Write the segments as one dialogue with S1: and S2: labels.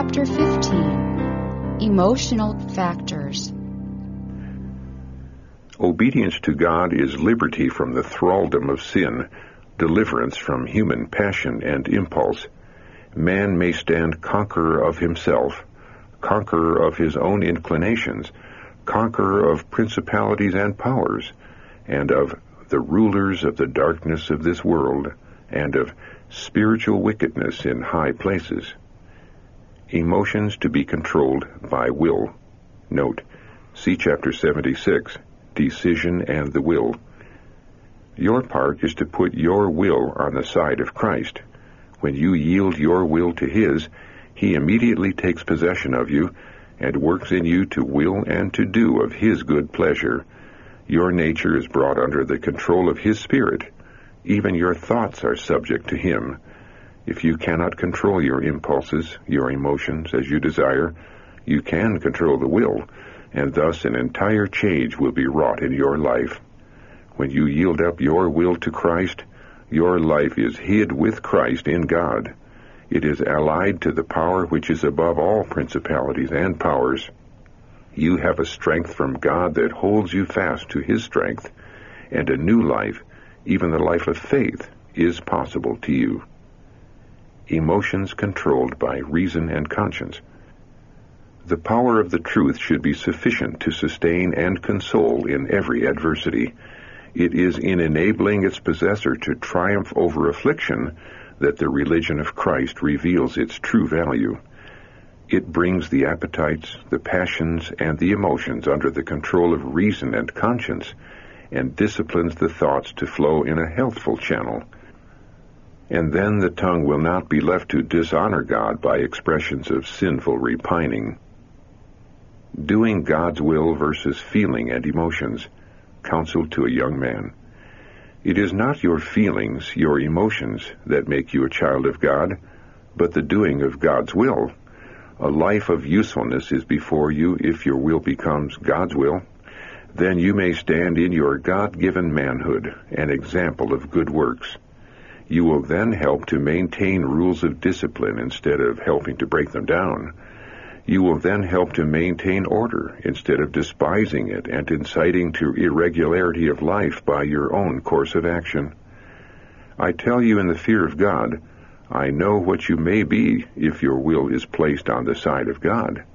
S1: Chapter 15. Emotional Factors.
S2: Obedience to God is liberty from the thraldom of sin, deliverance from human passion and impulse. Man may stand conqueror of himself, conqueror of his own inclinations, conqueror of principalities and powers, and of the rulers of the darkness of this world, and of spiritual wickedness in high places. Emotions to be controlled by will. Note, see Chapter 76, Decision and the Will. Your part is to put your will on the side of Christ. When you yield your will to His, He immediately takes possession of you and works in you to will and to do of His good pleasure. Your nature is brought under the control of His Spirit. Even your thoughts are subject to Him. If you cannot control your impulses, your emotions, as you desire, you can control the will, and thus an entire change will be wrought in your life. When you yield up your will to Christ, your life is hid with Christ in God. It is allied to the power which is above all principalities and powers. You have a strength from God that holds you fast to His strength, and a new life, even the life of faith, is possible to you. Emotions controlled by reason and conscience. The power of the truth should be sufficient to sustain and console in every adversity. It is in enabling its possessor to triumph over affliction that the religion of Christ reveals its true value. It brings the appetites, the passions, and the emotions under the control of reason and conscience, and disciplines the thoughts to flow in a healthful channel. And then the tongue will not be left to dishonor God by expressions of sinful repining. Doing God's will versus feeling and emotions. Counsel to a young man. It is not your feelings, your emotions, that make you a child of God, but the doing of God's will. A life of usefulness is before you if your will becomes God's will. Then you may stand in your God-given manhood, an example of good works. You will then help to maintain rules of discipline instead of helping to break them down. You will then help to maintain order instead of despising it and inciting to irregularity of life by your own course of action. I tell you in the fear of God, I know what you may be if your will is placed on the side of God.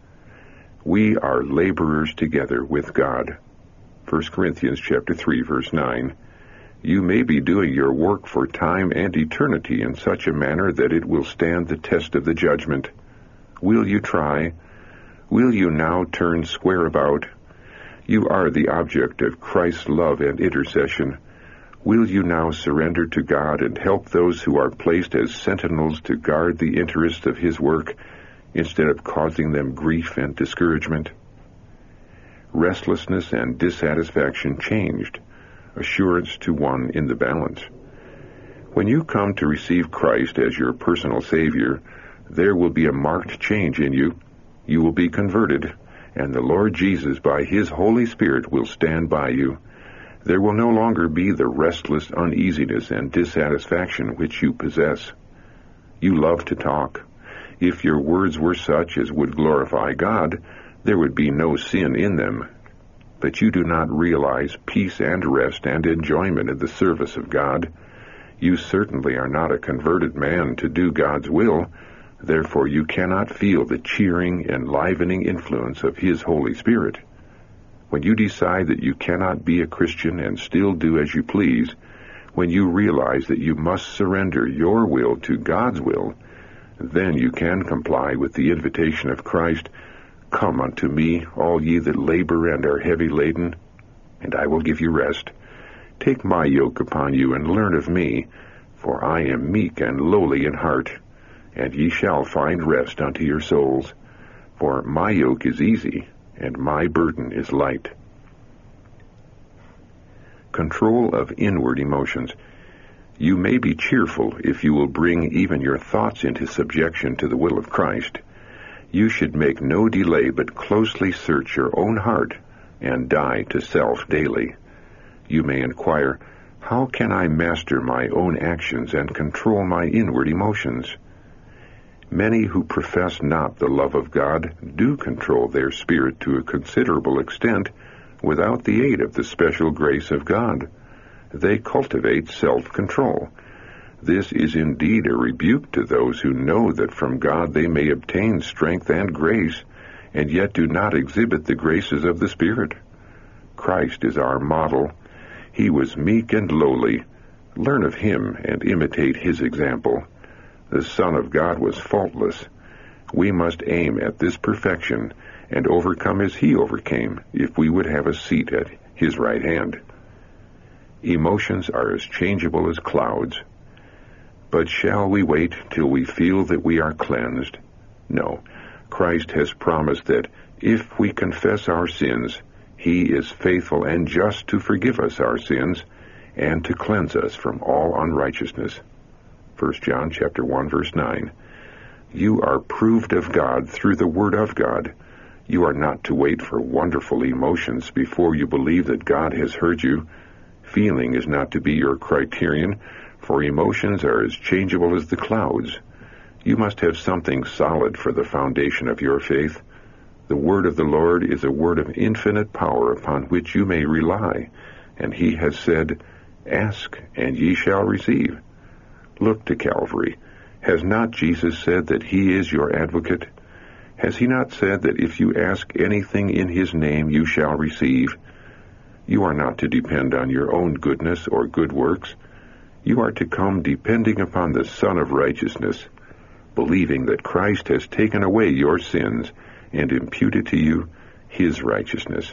S2: We are laborers together with God. 1 Corinthians chapter 3, verse 9. You may be doing your work for time and eternity in such a manner that it will stand the test of the judgment. Will you try? Will you now turn square about? You are the object of Christ's love and intercession. Will you now surrender to God and help those who are placed as sentinels to guard the interests of His work instead of causing them grief and discouragement? Restlessness and dissatisfaction changed, assurance to one in the balance. When you come to receive Christ as your personal Savior, there will be a marked change in you. You will be converted, and the Lord Jesus, by His Holy Spirit, will stand by you. There will no longer be the restless uneasiness and dissatisfaction which you possess. You love to talk. If your words were such as would glorify God, there would be no sin in them. But you do not realize peace and rest and enjoyment in the service of God. You certainly are not a converted man to do God's will. Therefore you cannot feel the cheering, enlivening influence of His Holy Spirit. When you decide that you cannot be a Christian and still do as you please, when you realize that you must surrender your will to God's will, then you can comply with the invitation of Christ, Come unto me, all ye that labor and are heavy laden, and I will give you rest. Take my yoke upon you, and learn of me, for I am meek and lowly in heart, and ye shall find rest unto your souls. For my yoke is easy, and my burden is light. Control of inward emotions. You may be cheerful if you will bring even your thoughts into subjection to the will of Christ. You should make no delay but closely search your own heart and die to self daily. You may inquire, how can I master my own actions and control my inward emotions? Many who profess not the love of God do control their spirit to a considerable extent without the aid of the special grace of God. They cultivate self-control. This is indeed a rebuke to those who know that from God they may obtain strength and grace, and yet do not exhibit the graces of the Spirit. Christ is our model. He was meek and lowly. Learn of him and imitate his example. The Son of God was faultless. We must aim at this perfection and overcome as he overcame if we would have a seat at his right hand. Emotions are as changeable as clouds. But shall we wait till we feel that we are cleansed? No. Christ has promised that if we confess our sins, he is faithful and just to forgive us our sins and to cleanse us from all unrighteousness. 1 John chapter 1, verse 9. You are proved of God through the Word of God. You are not to wait for wonderful emotions before you believe that God has heard you. Feeling is not to be your criterion, for emotions are as changeable as the clouds. You must have something solid for the foundation of your faith. The word of the Lord is a word of infinite power upon which you may rely, and he has said, Ask, and ye shall receive. Look to Calvary. Has not Jesus said that he is your advocate? Has he not said that if you ask anything in his name you shall receive? You are not to depend on your own goodness or good works. You are to come depending upon the Son of Righteousness, believing that Christ has taken away your sins and imputed to you his righteousness.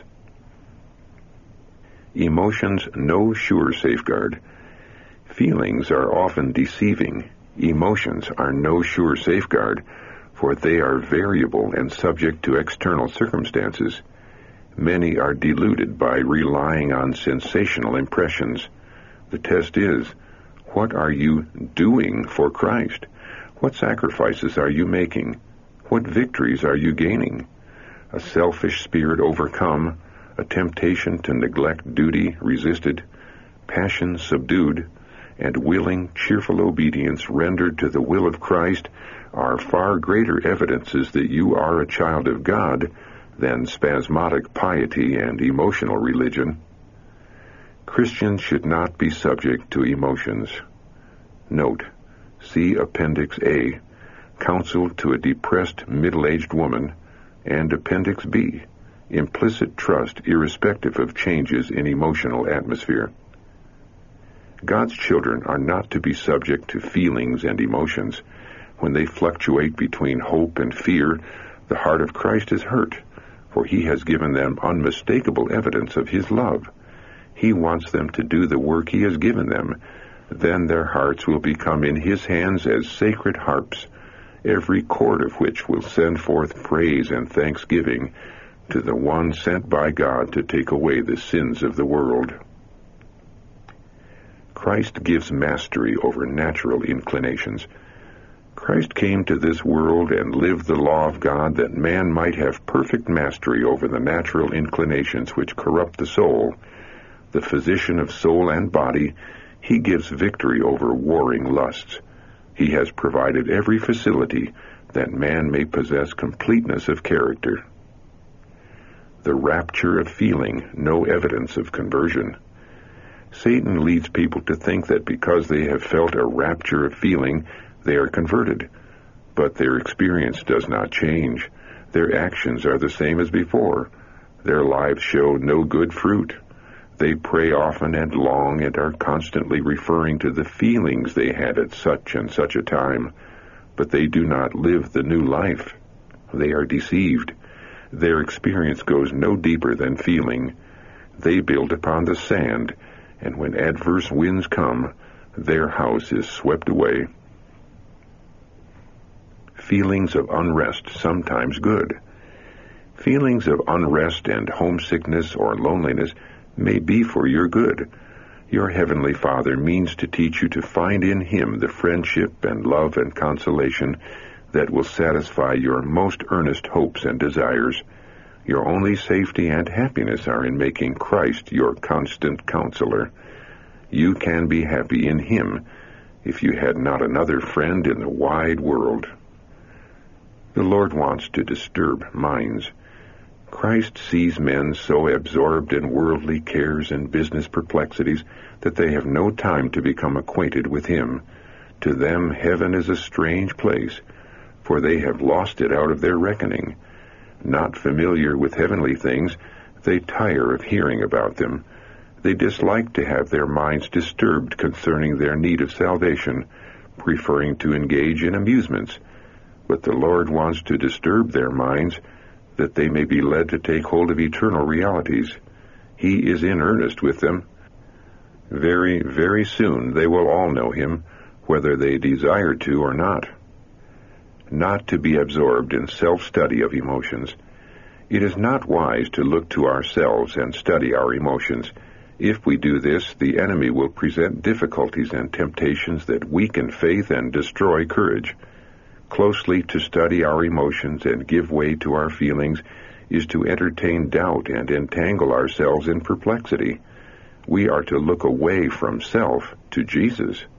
S2: Emotions no sure safeguard. Feelings are often deceiving. Emotions are no sure safeguard, for they are variable and subject to external circumstances. Many are deluded by relying on sensational impressions. The test is, what are you doing for Christ? What sacrifices are you making? What victories are you gaining? A selfish spirit overcome, a temptation to neglect duty resisted, passion subdued, and willing, cheerful obedience rendered to the will of Christ are far greater evidences that you are a child of God than spasmodic piety and emotional religion. Christians should not be subject to emotions. Note, see Appendix A, Counsel to a Depressed Middle-Aged Woman, and Appendix B, Implicit Trust Irrespective of Changes in Emotional Atmosphere. God's children are not to be subject to feelings and emotions. When they fluctuate between hope and fear, the heart of Christ is hurt, for he has given them unmistakable evidence of his love. He wants them to do the work he has given them. Then their hearts will become in his hands as sacred harps, every chord of which will send forth praise and thanksgiving to the one sent by God to take away the sins of the world. Christ gives mastery over natural inclinations. Christ came to this world and lived the law of God that man might have perfect mastery over the natural inclinations which corrupt the soul. The physician of soul and body, he gives victory over warring lusts. He has provided every facility that man may possess completeness of character. The rapture of feeling, no evidence of conversion. Satan leads people to think that because they have felt a rapture of feeling, they are converted. But their experience does not change. Their actions are the same as before. Their lives show no good fruit. They pray often and long and are constantly referring to the feelings they had at such and such a time, but they do not live the new life. They are deceived. Their experience goes no deeper than feeling. They build upon the sand, and when adverse winds come, their house is swept away. Feelings of unrest, sometimes good. Feelings of unrest and homesickness or loneliness may be for your good. Your Heavenly Father means to teach you to find in him the friendship and love and consolation that will satisfy your most earnest hopes and desires. Your only safety and happiness are in making Christ your constant counselor. You can be happy in him if you had not another friend in the wide world. The Lord wants to disturb minds. Christ sees men so absorbed in worldly cares and business perplexities that they have no time to become acquainted with Him. To them heaven is a strange place, for they have lost it out of their reckoning. Not familiar with heavenly things, they tire of hearing about them. They dislike to have their minds disturbed concerning their need of salvation, preferring to engage in amusements. But the Lord wants to disturb their minds, that they may be led to take hold of eternal realities. He is in earnest with them. Very, very soon they will all know Him, whether they desire to or not. Not to be absorbed in self-study of emotions. It is not wise to look to ourselves and study our emotions. If we do this, the enemy will present difficulties and temptations that weaken faith and destroy courage. Closely to study our emotions and give way to our feelings is to entertain doubt and entangle ourselves in perplexity. We are to look away from self to Jesus.